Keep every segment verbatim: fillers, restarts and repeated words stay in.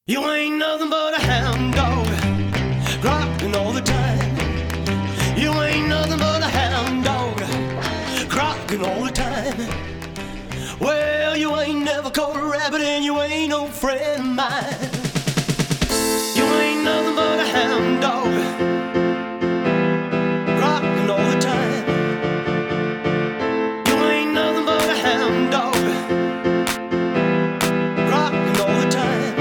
You ain't nothing but a hound dog, rockin' all the time. You ain't nothing but a hound dog, crockin' all the time. Well, you ain't never caught a rabbit and you ain't no friend of mine. You ain't nothing but a hound dog, rockin' all the time. You ain't nothing but a hound dog, rockin' all the time.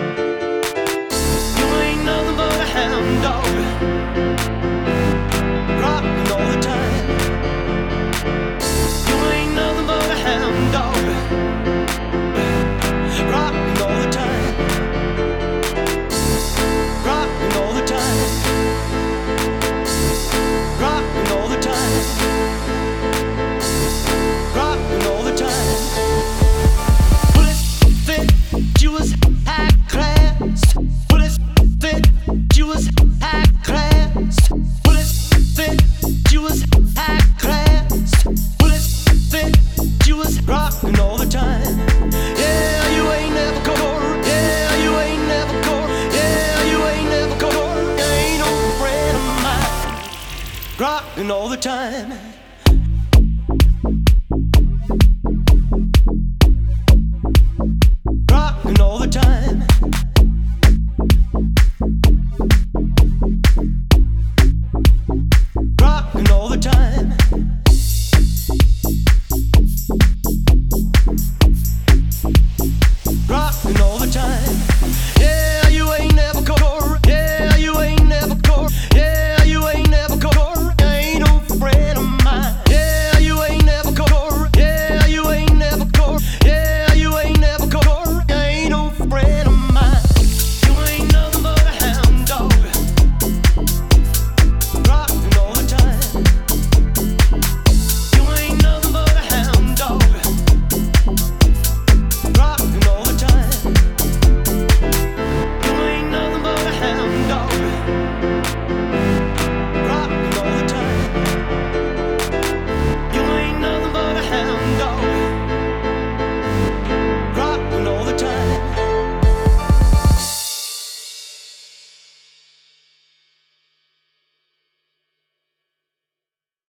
You ain't nothing but a hound dog, rockin' all the time. You ain't nothing but a hound dog, rockin' all the time. Rockin' all the time. Rockin' all the time. Rockin' all the time. Will it fit? You was high class. Will it fit? You was high class. Will it fit? You was high class. Will it fit? You was rockin' all the time. Yeah, you ain't never caught. Yeah, you ain't never caught. Yeah, you ain't never caught. You ain't no friend of mine. Rockin' all the time.